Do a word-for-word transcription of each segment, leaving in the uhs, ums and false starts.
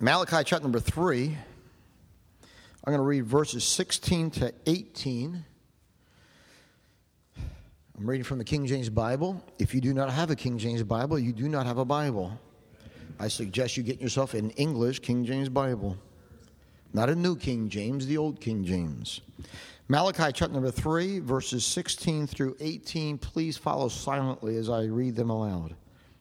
Malachi chapter number three. I'm going to read verses sixteen to eighteen. I'm reading from the King James Bible. If you do not have a King James Bible, you do not have a Bible. I suggest you get yourself an English King James Bible. Not a new King James, the old King James. Malachi chapter number three, verses sixteen through eighteen. Please follow silently as I read them aloud.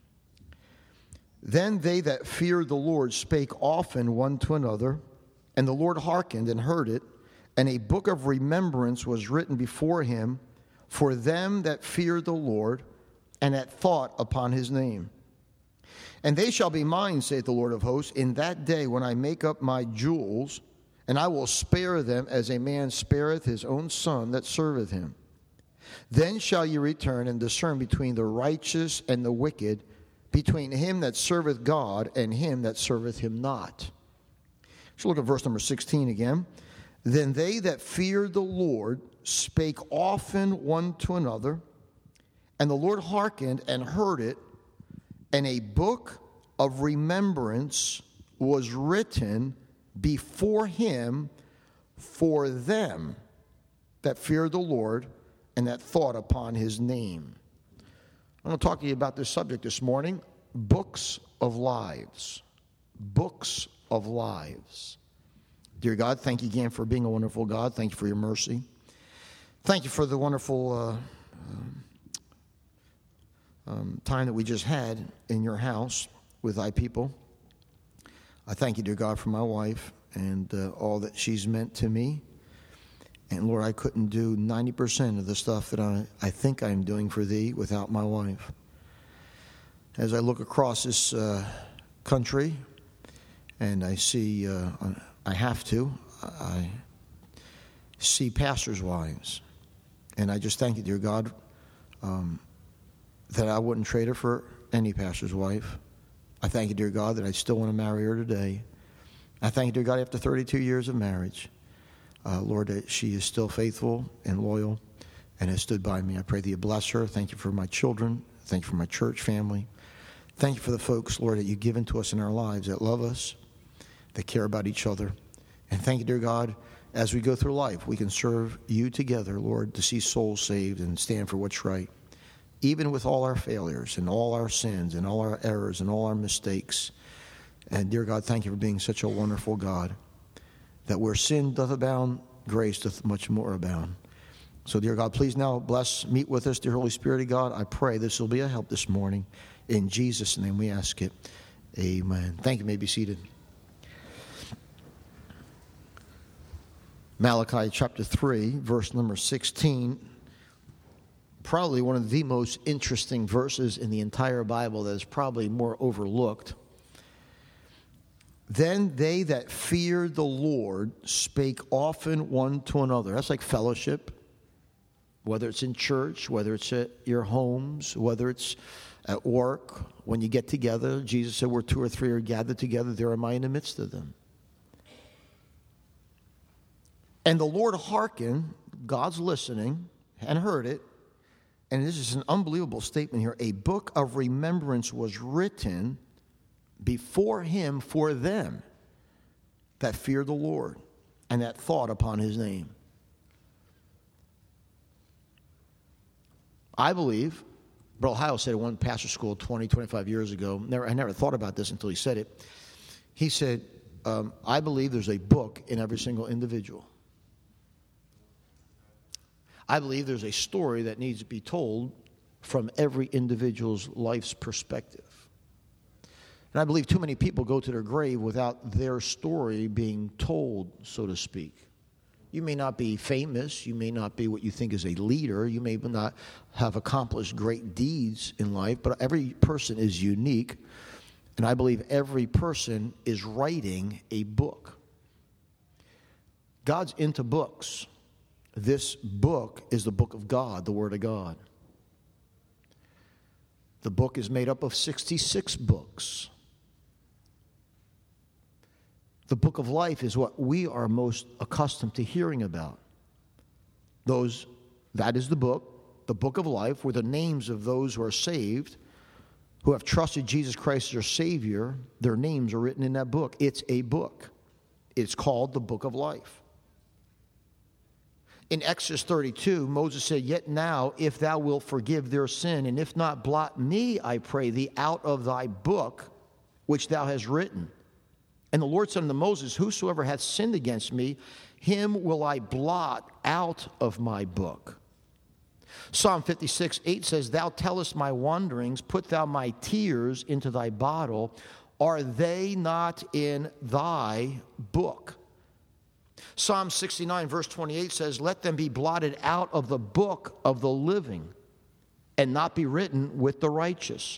Then they that feared the Lord spake often one to another, and the Lord hearkened and heard it, and a book of remembrance was written before him for them that feared the Lord, and that thought upon his name. And they shall be mine, saith the Lord of hosts, in that day when I make up my jewels, and I will spare them as a man spareth his own son that serveth him. Then shall ye return and discern between the righteous and the wicked, between him that serveth God and him that serveth him not. So look at verse number sixteen again. Then they that feared the Lord spake often one to another, and the Lord hearkened and heard it, and a book of remembrance was written before him for them that feared the Lord and that thought upon his name. I'm going to talk to you about this subject this morning, books of lives. Books of lives. Dear God, thank you again for being a wonderful God. Thank you for your mercy. Thank you for the wonderful uh, um, um, time that we just had in your house with thy people. I thank you, dear God, for my wife and uh, all that she's meant to me. And Lord, I couldn't do ninety percent of the stuff that I, I think I'm doing for thee without my wife. As I look across this uh, country and I see, uh, I have to, I see pastors' wives. And I just thank you, dear God, um, that I wouldn't trade her for any pastor's wife. I thank you, dear God, that I still want to marry her today. I thank you, dear God, after thirty-two years of marriage, Uh, Lord, that she is still faithful and loyal and has stood by me. I pray that you bless her. Thank you for my children. Thank you for my church family. Thank you for the folks, Lord, that you've given to us in our lives that love us, that care about each other. And thank you, dear God, as we go through life, we can serve you together, Lord, to see souls saved and stand for what's right. Even with all our failures and all our sins and all our errors and all our mistakes. And dear God, thank you for being such a wonderful God, that where sin doth abound, grace doth much more abound. So, dear God, please now bless, meet with us, dear Holy Spirit of God. I pray this will be a help this morning. In Jesus' name we ask it. Amen. Thank you. You may be seated. Malachi chapter three, verse number sixteen. Probably one of the most interesting verses in the entire Bible that is probably more overlooked. Then they that feared the Lord spake often one to another. That's like fellowship, whether it's in church, whether it's at your homes, whether it's at work. When you get together, Jesus said, where two or three are gathered together, there am I in the midst of them. And the Lord hearkened, God's listening, and heard it. And this is an unbelievable statement here. A book of remembrance was written before him for them that fear the Lord and that thought upon his name. I believe, Brother Ohio said at one pastor school twenty, twenty-five years ago, never, I never thought about this until he said it. He said, um, I believe there's a book in every single individual. I believe there's a story that needs to be told from every individual's life's perspective. And I believe too many people go to their grave without their story being told, so to speak. You may not be famous. You may not be what you think is a leader. You may not have accomplished great deeds in life, but every person is unique. And I believe every person is writing a book. God's into books. This book is the book of God, the Word of God. The book is made up of sixty-six books. The book of life is what we are most accustomed to hearing about. Those, that is the book, the book of life, where the names of those who are saved who have trusted Jesus Christ as their Savior, their names are written in that book. It's a book. It's called the Book of Life. In Exodus thirty-two, Moses said, "Yet now, if thou wilt forgive their sin, and if not, blot me, I pray thee, out of thy book which thou hast written." And the Lord said unto Moses, "Whosoever hath sinned against me, him will I blot out of my book." Psalm fifty-six, eight says, "Thou tellest my wanderings, put thou my tears into thy bottle. Are they not in thy book?" Psalm sixty-nine, verse twenty-eight says, "Let them be blotted out of the book of the living, and not be written with the righteous."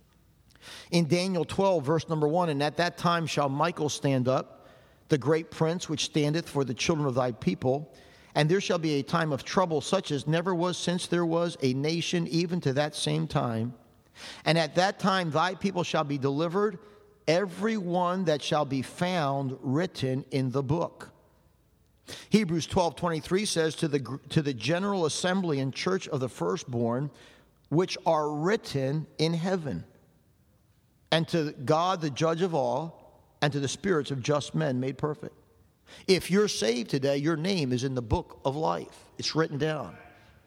In Daniel twelve, verse number one, "And at that time shall Michael stand up, the great prince which standeth for the children of thy people. And there shall be a time of trouble such as never was since there was a nation, even to that same time. And at that time thy people shall be delivered, every one that shall be found written in the book." Hebrews twelve twenty-three says, to the, to the general assembly and church of the firstborn, which are written in heaven, and to God the judge of all, and to the spirits of just men made perfect. If you're saved today, your name is in the book of life. It's written down.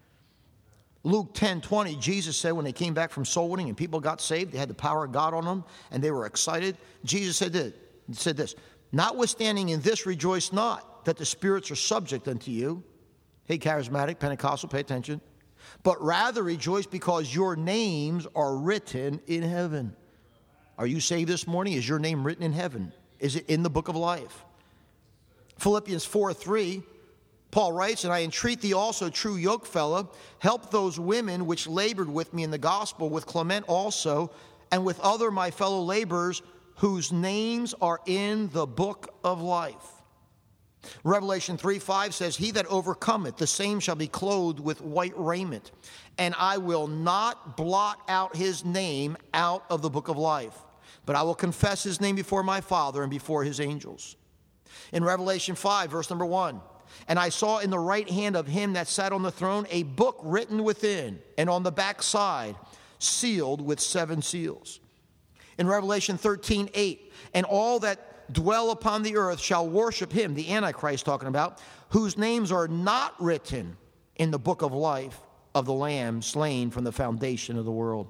Luke ten twenty, Jesus said when they came back from soul winning and people got saved, they had the power of God on them, and they were excited. Jesus said this, said this, "Notwithstanding in this rejoice not, that the spirits are subject unto you." Hey, charismatic, Pentecostal, pay attention. "But rather rejoice because your names are written in heaven." Are you saved this morning? Is your name written in heaven? Is it in the book of life? Philippians four three, Paul writes, "And I entreat thee also, true yokefellow, help those women which labored with me in the gospel, with Clement also, and with other my fellow laborers, whose names are in the book of life." Revelation three five says, "He that overcometh, the same shall be clothed with white raiment, and I will not blot out his name out of the book of life, but I will confess his name before my Father and before his angels." In Revelation five, verse number one, "And I saw in the right hand of him that sat on the throne a book written within, and on the back side, sealed with seven seals." In Revelation thirteen eight, "And all that dwell upon the earth shall worship him," the Antichrist talking about, "whose names are not written in the book of life of the Lamb slain from the foundation of the world."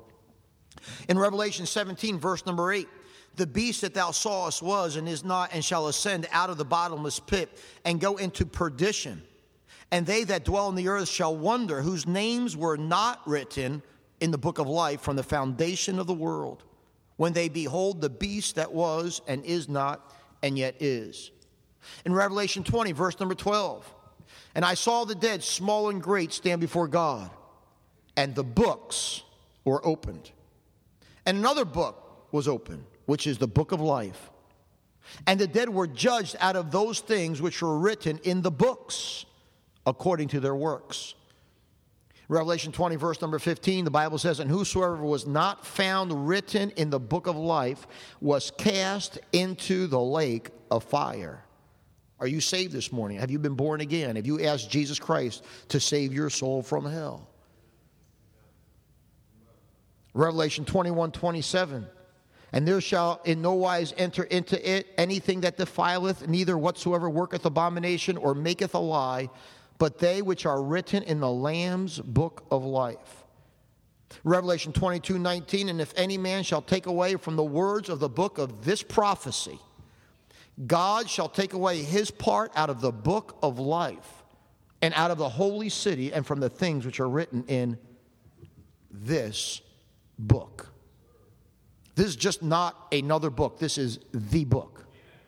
In Revelation seventeen, verse number eight, "The beast that thou sawest was and is not, and shall ascend out of the bottomless pit and go into perdition. And they that dwell in the earth shall wonder, whose names were not written in the book of life from the foundation of the world, when they behold the beast that was and is not and yet is." In Revelation twenty, verse number twelve, "And I saw the dead, small and great, stand before God, and the books were opened. And another book was opened, which is the book of life. And the dead were judged out of those things which were written in the books, according to their works." Revelation twenty, verse number fifteen, the Bible says, "And whosoever was not found written in the book of life was cast into the lake of fire." Are you saved this morning? Have you been born again? Have you asked Jesus Christ to save your soul from hell? Revelation twenty-one twenty-seven, "And there shall in no wise enter into it anything that defileth, neither whatsoever worketh abomination or maketh a lie, but they which are written in the Lamb's book of life." Revelation twenty-two nineteen, "And if any man shall take away from the words of the book of this prophecy, God shall take away his part out of the book of life, and out of the holy city, and from the things which are written in this book." This is just not another book. This is the book.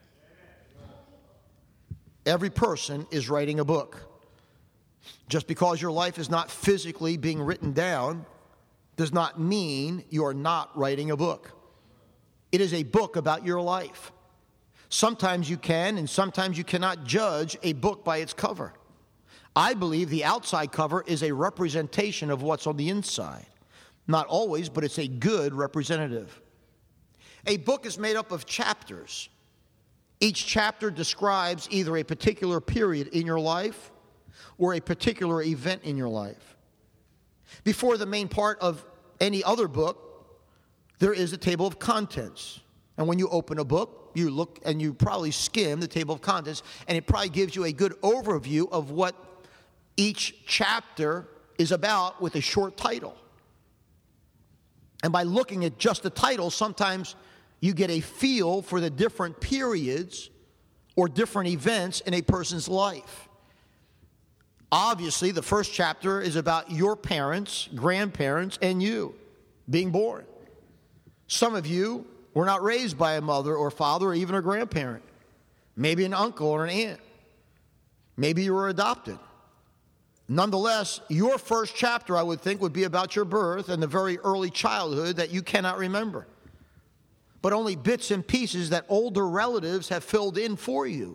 Every person is writing a book. Just because your life is not physically being written down does not mean you're not writing a book. It is a book about your life. Sometimes you can and sometimes you cannot judge a book by its cover. I believe the outside cover is a representation of what's on the inside. Not always, but it's a good representative. A book is made up of chapters. Each chapter describes either a particular period in your life or a particular event in your life. Before the main part of any other book, there is a table of contents. And when you open a book, you look and you probably skim the table of contents, and it probably gives you a good overview of what each chapter is about with a short title. And by looking at just the title, sometimes you get a feel for the different periods or different events in a person's life. Obviously, the first chapter is about your parents, grandparents, and you being born. Some of you were not raised by a mother or father or even a grandparent. Maybe an uncle or an aunt. Maybe you were adopted. Nonetheless, your first chapter, I would think, would be about your birth and the very early childhood that you cannot remember. But only bits and pieces that older relatives have filled in for you.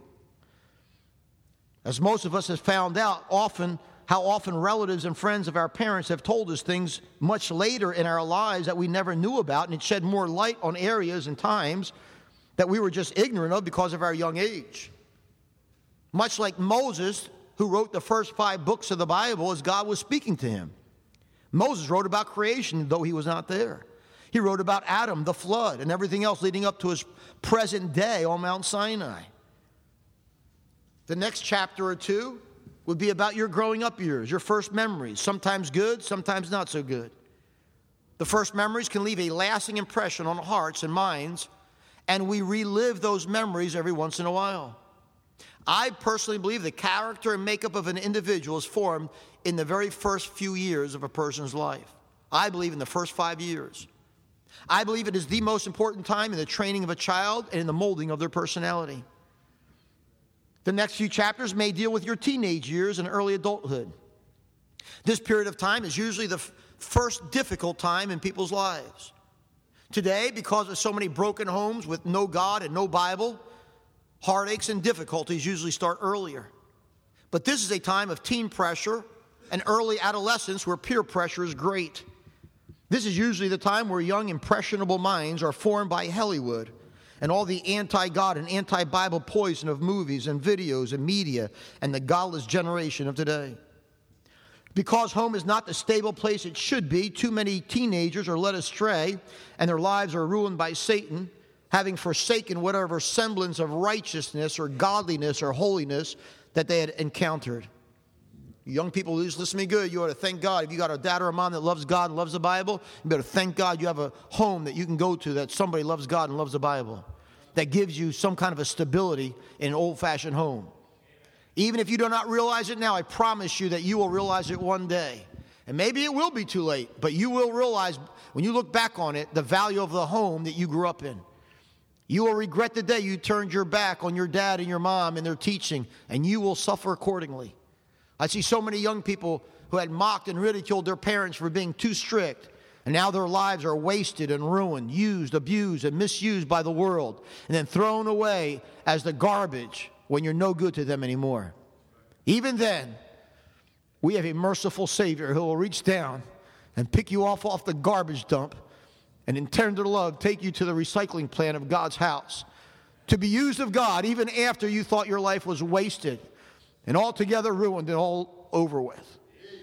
As most of us have found out, often how often relatives and friends of our parents have told us things much later in our lives that we never knew about, and it shed more light on areas and times that we were just ignorant of because of our young age. Much like Moses, who wrote the first five books of the Bible as God was speaking to him. Moses wrote about creation, though he was not there. He wrote about Adam, the flood, and everything else leading up to his present day on Mount Sinai. The next chapter or two would be about your growing up years, your first memories, sometimes good, sometimes not so good. The first memories can leave a lasting impression on hearts and minds, and we relive those memories every once in a while. I personally believe the character and makeup of an individual is formed in the very first few years of a person's life. I believe in the first five years. I believe it is the most important time in the training of a child and in the molding of their personality. The next few chapters may deal with your teenage years and early adulthood. This period of time is usually the f- first difficult time in people's lives. Today, because of so many broken homes with no God and no Bible, heartaches and difficulties usually start earlier. But this is a time of teen pressure and early adolescence where peer pressure is great. This is usually the time where young, impressionable minds are formed by Hollywood and all the anti-God and anti-Bible poison of movies and videos and media and the godless generation of today. Because home is not the stable place it should be, too many teenagers are led astray and their lives are ruined by Satan, having forsaken whatever semblance of righteousness or godliness or holiness that they had encountered. Young people, just listen to me good. You ought to thank God. If you got a dad or a mom that loves God and loves the Bible, you better thank God you have a home that you can go to that somebody loves God and loves the Bible, that gives you some kind of a stability in an old-fashioned home. Even if you do not realize it now, I promise you that you will realize it one day. And maybe it will be too late, but you will realize when you look back on it, the value of the home that you grew up in. You will regret the day you turned your back on your dad and your mom and their teaching, and you will suffer accordingly. I see so many young people who had mocked and ridiculed their parents for being too strict, and now their lives are wasted and ruined, used, abused, and misused by the world, and then thrown away as the garbage when you're no good to them anymore. Even then, we have a merciful Savior who will reach down and pick you off off the garbage dump and in tender love take you to the recycling plant of God's house to be used of God even after you thought your life was wasted and altogether ruined and all over with.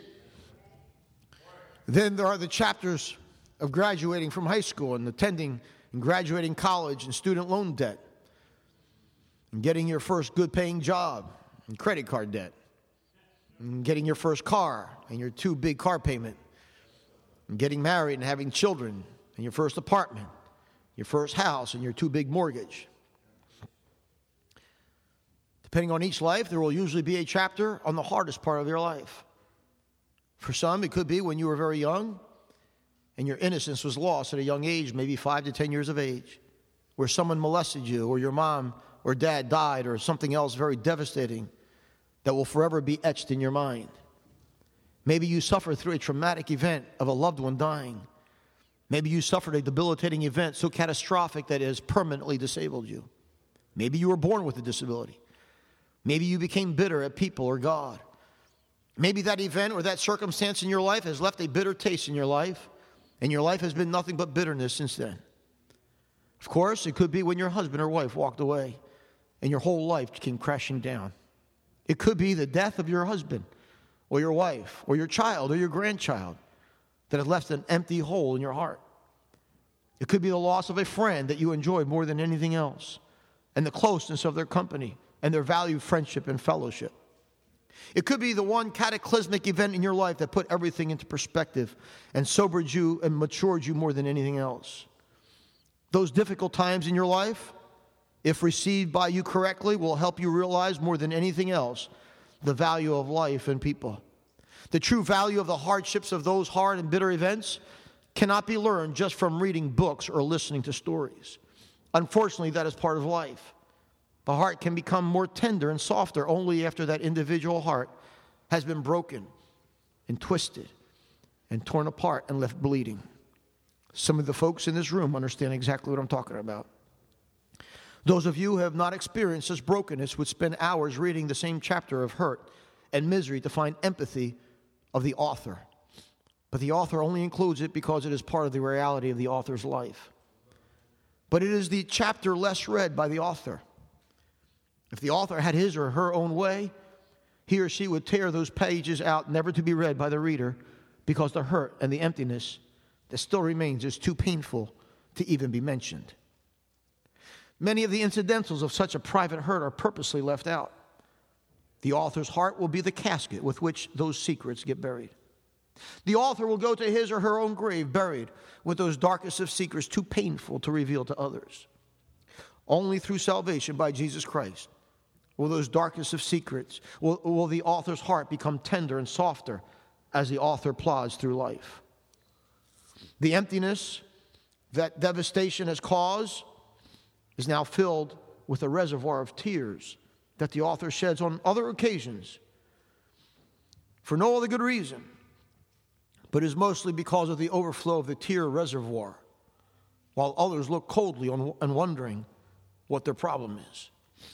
Then there are the chapters of graduating from high school and attending and graduating college and student loan debt and getting your first good-paying job and credit card debt and getting your first car and your two big car payment and getting married and having children and your first apartment, your first house and your two big mortgage. Depending on each life, there will usually be a chapter on the hardest part of your life. For some, it could be when you were very young and your innocence was lost at a young age, maybe five to ten years of age, where someone molested you or your mom or dad died or something else very devastating that will forever be etched in your mind. Maybe you suffered through a traumatic event of a loved one dying. Maybe you suffered a debilitating event so catastrophic that it has permanently disabled you. Maybe you were born with a disability. Maybe you became bitter at people or God. Maybe that event or that circumstance in your life has left a bitter taste in your life, and your life has been nothing but bitterness since then. Of course, it could be when your husband or wife walked away and your whole life came crashing down. It could be the death of your husband or your wife or your child or your grandchild that has left an empty hole in your heart. It could be the loss of a friend that you enjoy more than anything else, and the closeness of their company and their valued friendship and fellowship. It could be the one cataclysmic event in your life that put everything into perspective and sobered you and matured you more than anything else. Those difficult times in your life, if received by you correctly, will help you realize more than anything else the value of life and people. The true value of the hardships of those hard and bitter events cannot be learned just from reading books or listening to stories. Unfortunately, that is part of life. The heart can become more tender and softer only after that individual heart has been broken and twisted and torn apart and left bleeding. Some of the folks in this room understand exactly what I'm talking about. Those of you who have not experienced this brokenness would spend hours reading the same chapter of hurt and misery to find empathy of the author. But the author only includes it because it is part of the reality of the author's life. But it is the chapter less read by the author. If the author had his or her own way, he or she would tear those pages out, never to be read by the reader, because the hurt and the emptiness that still remains is too painful to even be mentioned. Many of the incidentals of such a private hurt are purposely left out. The author's heart will be the casket with which those secrets get buried. The author will go to his or her own grave buried with those darkest of secrets too painful to reveal to others. Only through salvation by Jesus Christ will those darkest of secrets, will, will the author's heart become tender and softer as the author plods through life. The emptiness that devastation has caused is now filled with a reservoir of tears that the author sheds on other occasions for no other good reason, but is mostly because of the overflow of the tear reservoir, while others look coldly on and wondering what their problem is.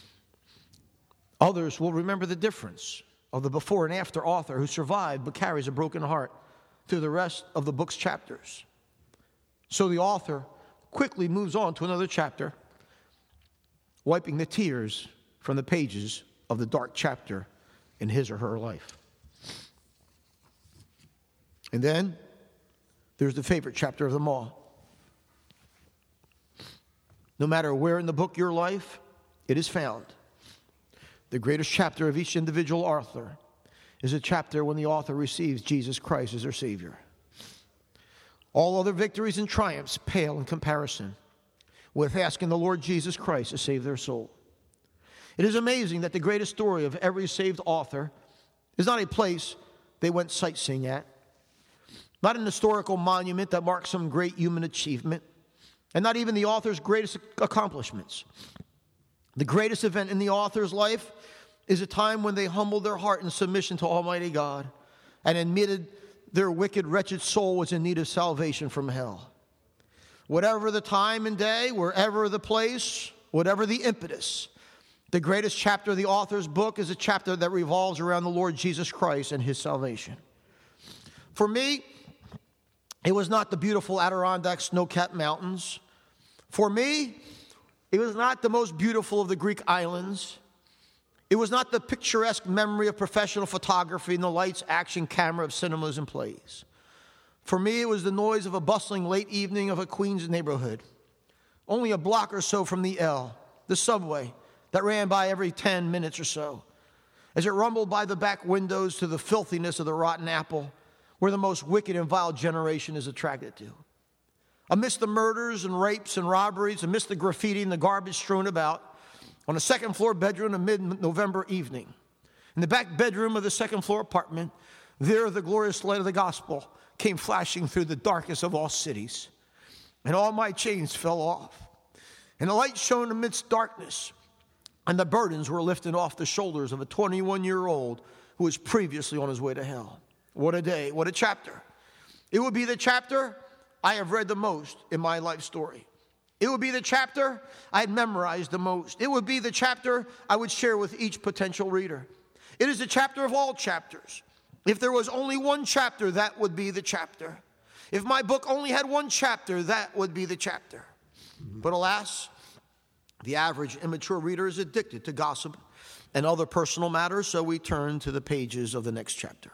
Others will remember the difference of the before and after author who survived but carries a broken heart through the rest of the book's chapters. So the author quickly moves on to another chapter, wiping the tears from the pages of the dark chapter in his or her life. And then there's the favorite chapter of them all. No matter where in the book your life it is found, the greatest chapter of each individual author is a chapter when the author receives Jesus Christ as their Savior. All other victories and triumphs pale in comparison with asking the Lord Jesus Christ to save their soul. It is amazing that the greatest story of every saved author is not a place they went sightseeing at, not an historical monument that marks some great human achievement, and not even the author's greatest accomplishments. The greatest event in the author's life is a time when they humbled their heart in submission to Almighty God and admitted their wicked, wretched soul was in need of salvation from hell. Whatever the time and day, wherever the place, whatever the impetus, the greatest chapter of the author's book is a chapter that revolves around the Lord Jesus Christ and his salvation. For me, it was not the beautiful Adirondack snow-capped mountains. For me, it was not the most beautiful of the Greek islands. It was not the picturesque memory of professional photography and the lights, action, camera of cinemas and plays. For me, it was the noise of a bustling late evening of a Queens neighborhood, only a block or so from the L, the subway that ran by every ten minutes or so, as it rumbled by the back windows to the filthiness of the rotten apple, where the most wicked and vile generation is attracted to. Amidst the murders and rapes and robberies, amidst the graffiti and the garbage strewn about, on a second-floor bedroom a mid-November evening, in the back bedroom of the second-floor apartment, there the glorious light of the gospel came flashing through the darkest of all cities, and all my chains fell off, and the light shone amidst darkness, and the burdens were lifted off the shoulders of a twenty-one-year-old who was previously on his way to hell. What a day, what a chapter. It would be the chapter I have read the most in my life story. It would be the chapter I had memorized the most. It would be the chapter I would share with each potential reader. It is the chapter of all chapters. If there was only one chapter, that would be the chapter. If my book only had one chapter, that would be the chapter. But alas, the average immature reader is addicted to gossip and other personal matters, so we turn to the pages of the next chapter.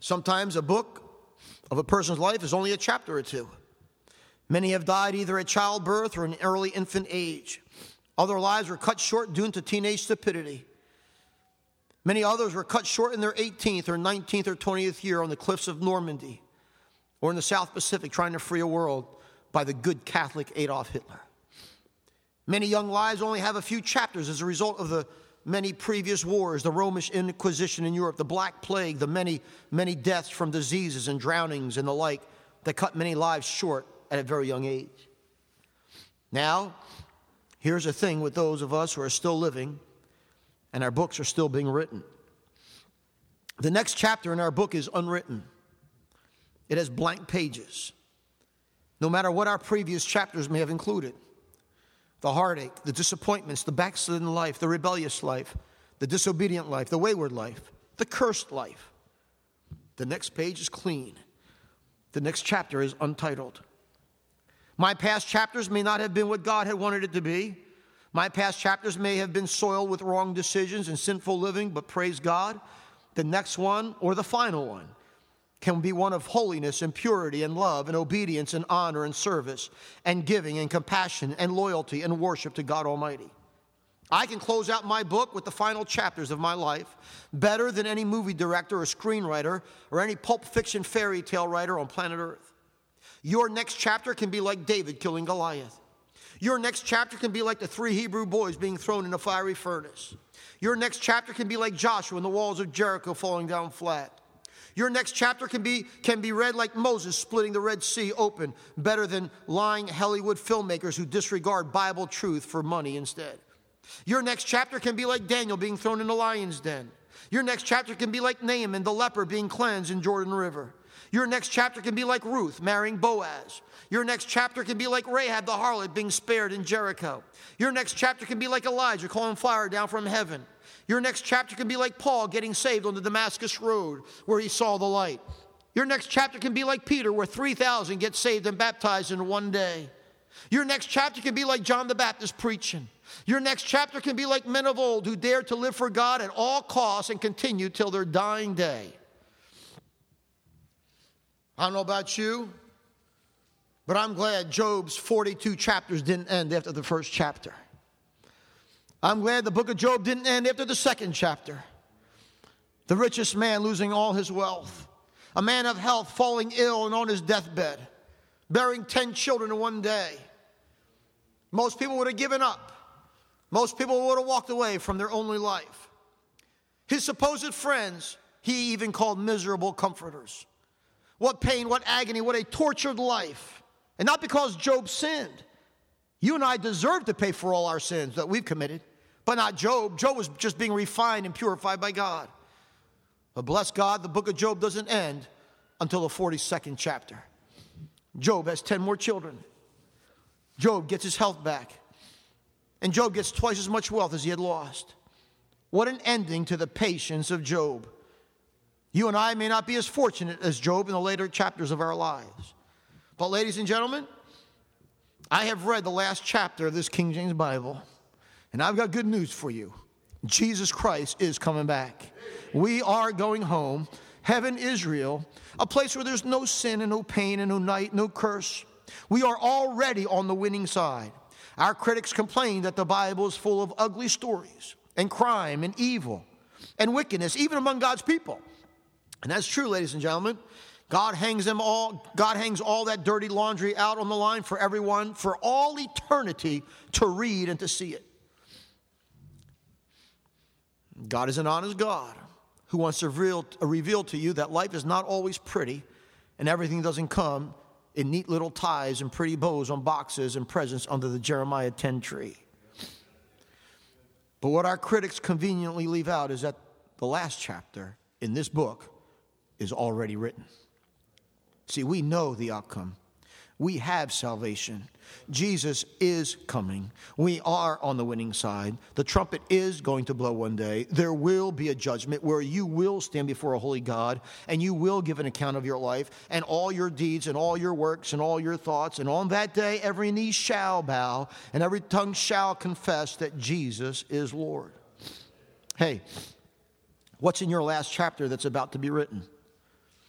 Sometimes a book of a person's life is only a chapter or two. Many have died either at childbirth or an early infant age. Other lives were cut short due to teenage stupidity. Many others were cut short in their eighteenth or nineteenth or twentieth year on the cliffs of Normandy or in the South Pacific trying to free a world by the good Catholic Adolf Hitler. Many young lives only have a few chapters as a result of the many previous wars, the Roman Inquisition in Europe, the Black Plague, the many, many deaths from diseases and drownings and the like that cut many lives short at a very young age. Now, here's the thing with those of us who are still living and our books are still being written. The next chapter in our book is unwritten. It has blank pages. No matter what our previous chapters may have included. The heartache, the disappointments, the backslidden life, the rebellious life, the disobedient life, the wayward life, the cursed life. The next page is clean. The next chapter is untitled. My past chapters may not have been what God had wanted it to be. My past chapters may have been soiled with wrong decisions and sinful living, but praise God, the next one, or the final one, can be one of holiness and purity and love and obedience and honor and service and giving and compassion and loyalty and worship to God Almighty. I can close out my book with the final chapters of my life better than any movie director or screenwriter or any pulp fiction fairy tale writer on planet Earth. Your next chapter can be like David killing Goliath. Your next chapter can be like the three Hebrew boys being thrown in a fiery furnace. Your next chapter can be like Joshua and the walls of Jericho falling down flat. Your next chapter can be, can be read like Moses splitting the Red Sea open, better than lying Hollywood filmmakers who disregard Bible truth for money instead. Your next chapter can be like Daniel being thrown in the lion's den. Your next chapter can be like Naaman, the leper, being cleansed in Jordan River. Your next chapter can be like Ruth marrying Boaz. Your next chapter can be like Rahab the harlot being spared in Jericho. Your next chapter can be like Elijah calling fire down from heaven. Your next chapter can be like Paul getting saved on the Damascus Road where he saw the light. Your next chapter can be like Peter where three thousand get saved and baptized in one day. Your next chapter can be like John the Baptist preaching. Your next chapter can be like men of old who dared to live for God at all costs and continue till their dying day. I don't know about you, but I'm glad Job's forty-two chapters didn't end after the first chapter. I'm glad the book of Job didn't end after the second chapter. The richest man losing all his wealth. A man of health falling ill and on his deathbed. Bearing ten children in one day. Most people would have given up. Most people would have walked away from their only life. His supposed friends, he even called miserable comforters. What pain, what agony, what a tortured life. And not because Job sinned. You and I deserve to pay for all our sins that we've committed, but not Job. Job was just being refined and purified by God. But bless God, the book of Job doesn't end until the forty-second chapter. Job has ten more children. Job gets his health back. And Job gets twice as much wealth as he had lost. What an ending to the patience of Job. You and I may not be as fortunate as Job in the later chapters of our lives. But ladies and gentlemen, I have read the last chapter of this King James Bible, and I've got good news for you. Jesus Christ is coming back. We are going home. Heaven is real, a place where there's no sin and no pain and no night, no curse. We are already on the winning side. Our critics complain that the Bible is full of ugly stories and crime and evil and wickedness, even among God's people. And that's true, ladies and gentlemen. God hangs them all, God hangs all that dirty laundry out on the line for everyone, for all eternity to read and to see it. God is an honest God who wants to reveal, reveal to you that life is not always pretty and everything doesn't come in neat little ties and pretty bows on boxes and presents under the Jeremiah ten tree. But what our critics conveniently leave out is that the last chapter in this book is already written. See, we know the outcome. We have salvation. Jesus is coming. We are on the winning side. The trumpet is going to blow one day. There will be a judgment where you will stand before a holy God and you will give an account of your life and all your deeds and all your works and all your thoughts. And on that day, every knee shall bow and every tongue shall confess that Jesus is Lord. Hey, what's in your last chapter that's about to be written?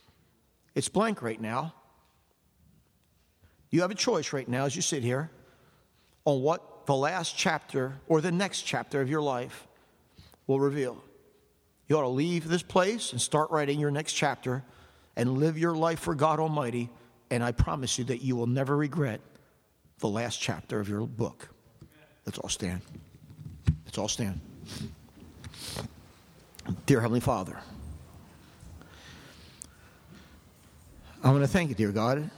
It's blank right now. You have a choice right now as you sit here on what the last chapter or the next chapter of your life will reveal. You ought to leave this place and start writing your next chapter and live your life for God Almighty, and I promise you that you will never regret the last chapter of your book. Let's all stand. Let's all stand. Dear Heavenly Father, I want to thank you, dear God,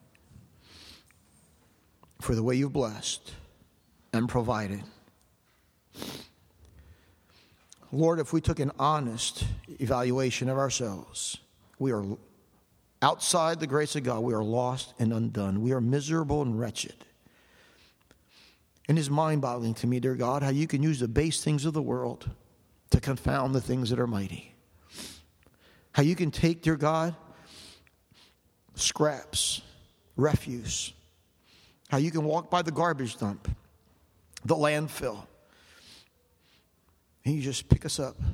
for the way you've blessed and provided. Lord, if we took an honest evaluation of ourselves, we are outside the grace of God. We are lost and undone. We are miserable and wretched. And it's mind-boggling to me, dear God, how you can use the base things of the world to confound the things that are mighty. How you can take, dear God, scraps, refuse. How you can walk by the garbage dump, the landfill, and you just pick us up,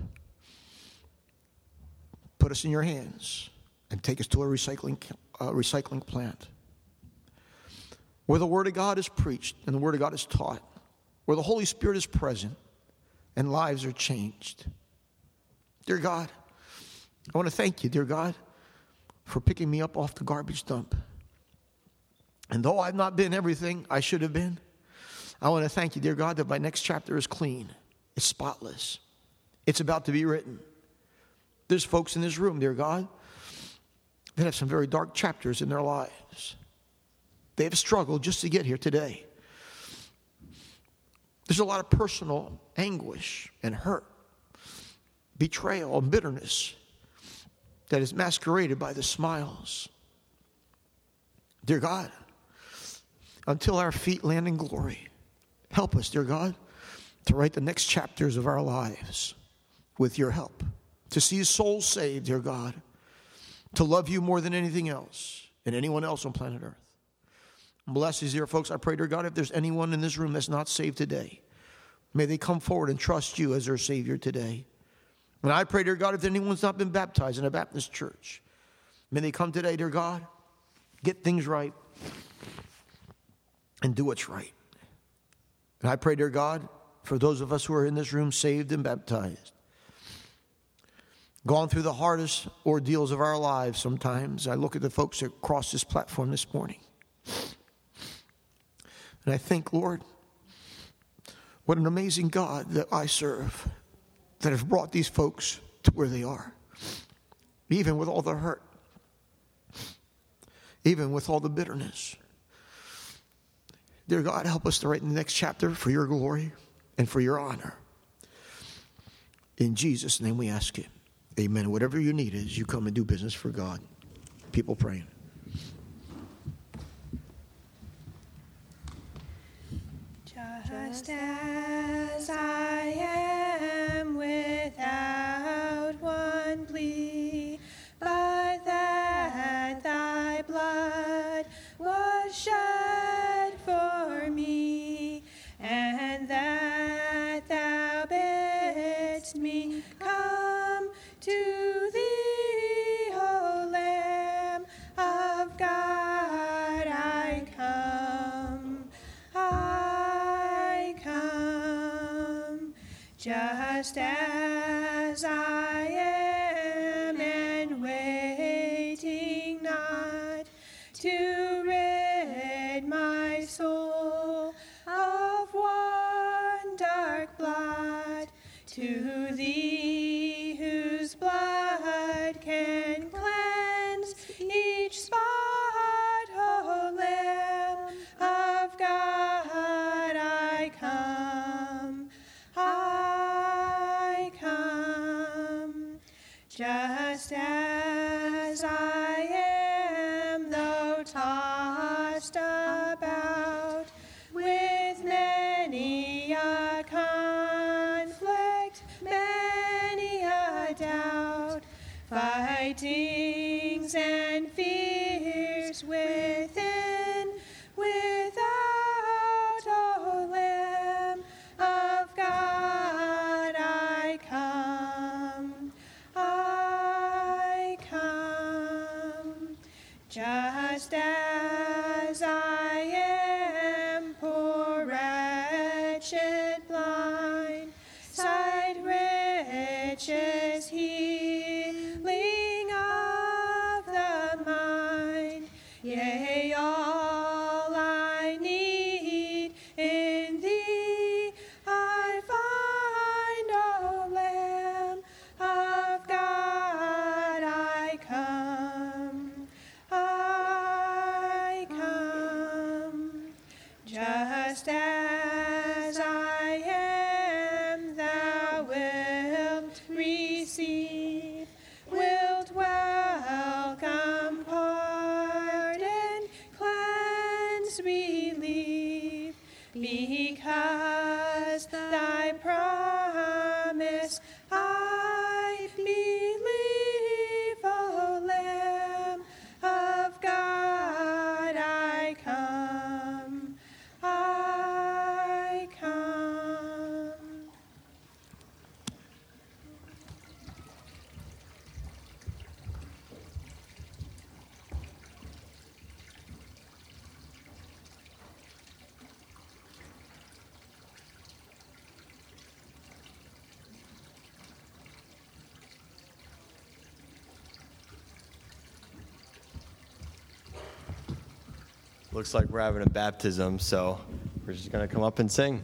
put us in your hands, and take us to a recycling uh, recycling plant where the Word of God is preached and the Word of God is taught, where the Holy Spirit is present and lives are changed. Dear God, I want to thank you, dear God, for picking me up off the garbage dump. And though I've not been everything I should have been, I want to thank you, dear God, that my next chapter is clean. It's spotless. It's about to be written. There's folks in this room, dear God, that have some very dark chapters in their lives. They have struggled just to get here today. There's a lot of personal anguish and hurt, betrayal and bitterness that is masqueraded by the smiles. Dear God, until our feet land in glory, help us, dear God, to write the next chapters of our lives with your help, to see souls saved, dear God, to love you more than anything else and anyone else on planet Earth. Bless these dear folks. I pray, dear God, if there's anyone in this room that's not saved today, may they come forward and trust you as their Savior today. And I pray, dear God, if anyone's not been baptized in a Baptist church, may they come today, dear God, get things right, and do what's right. And I pray, dear God, for those of us who are in this room saved and baptized, gone through the hardest ordeals of our lives sometimes. I look at the folks that crossed this platform this morning, and I think, Lord, what an amazing God that I serve, that have brought these folks to where they are, even with all the hurt, even with all the bitterness. Dear God, help us to write in the next chapter for your glory and for your honor. In Jesus' name we ask it. Amen. Whatever you need is, you come and do business for God. People praying. Just as I am without one plea, but that thy blood was shed for me, and that thou bidst me come to thee, O Lamb of God, I come, I come, just as I am, and waiting not to rid my soul of one dark blot, to thee whose blood can cleanse each spot, O Lamb of God, I come, I come, just as I am, though tossed about with many a conflict, many a doubt, fightings and fears within, without, O Lamb of God, I come, I come, just as I am poor, wretched, blind, sight riches, healing of the mind, yea, all I need in thee I find, O Lamb of God. I come, I come, just as I am, thou wilt receive, wilt welcome, pardon, cleanse, relieve, because thy promise I believe, O Lamb of God. I come, I come. Looks like we're having a baptism, so we're just going to come up and sing.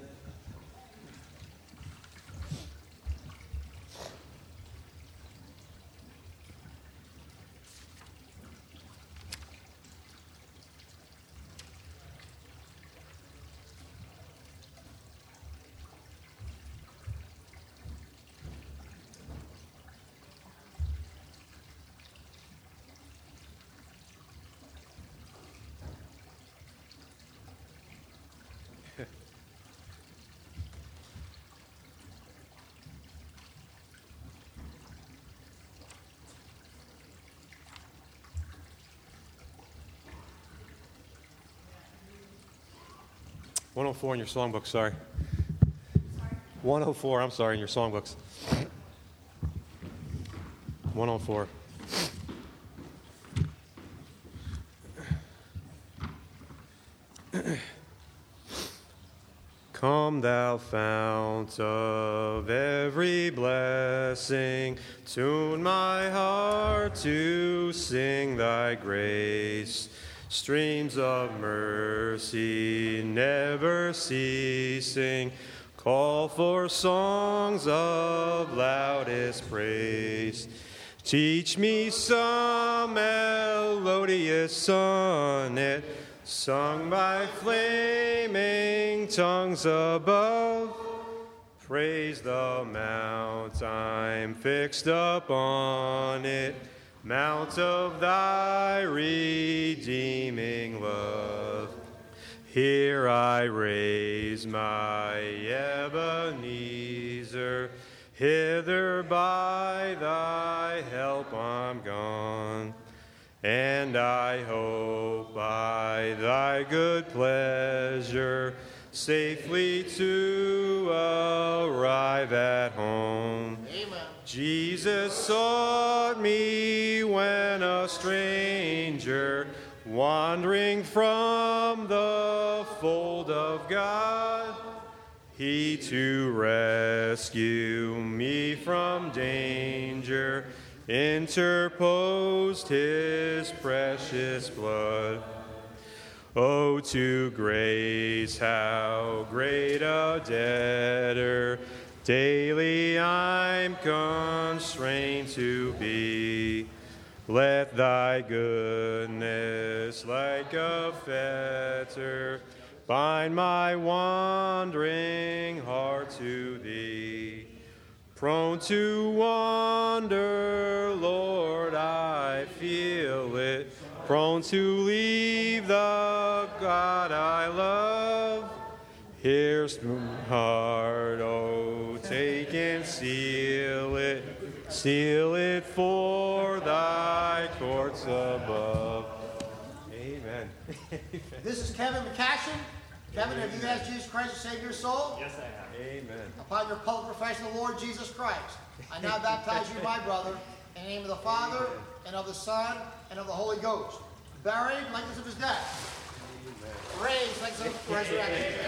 one oh four in your songbook, sorry. one oh four, I'm sorry, in your songbooks. one oh four. Come, thou fount of every blessing, tune my heart to sing thy grace. Streams of mercy never ceasing, call for songs of loudest praise. Teach me some melodious sonnet, sung by flaming tongues above. Praise the mount I'm fixed upon it, mount of thy redeeming love. Here I raise my Ebenezer, hither by thy help I'm gone. And I hope by thy good pleasure safely to arrive at home. Amen. Jesus sought me when a stranger, wandering from the fold of God. He to rescue me from danger interposed his precious blood. Oh, to grace how great a debtor daily I'm constrained to be. Let thy goodness like a fetter bind my wandering heart to thee. Prone to wander, Lord, I feel it. Prone to leave the God I love. Here's my heart, oh, take and seal it. Seal it for thy courts above. Amen. This is Kevin McCashin. Kevin, have you asked Jesus Christ to save your soul? Yes, I have. Amen. Upon your public profession of the Lord Jesus Christ, I now baptize you, my brother, in the name of the Father, and of the Son, and of the Holy Ghost. buried, likeness of his death. Raised, likeness of his resurrection.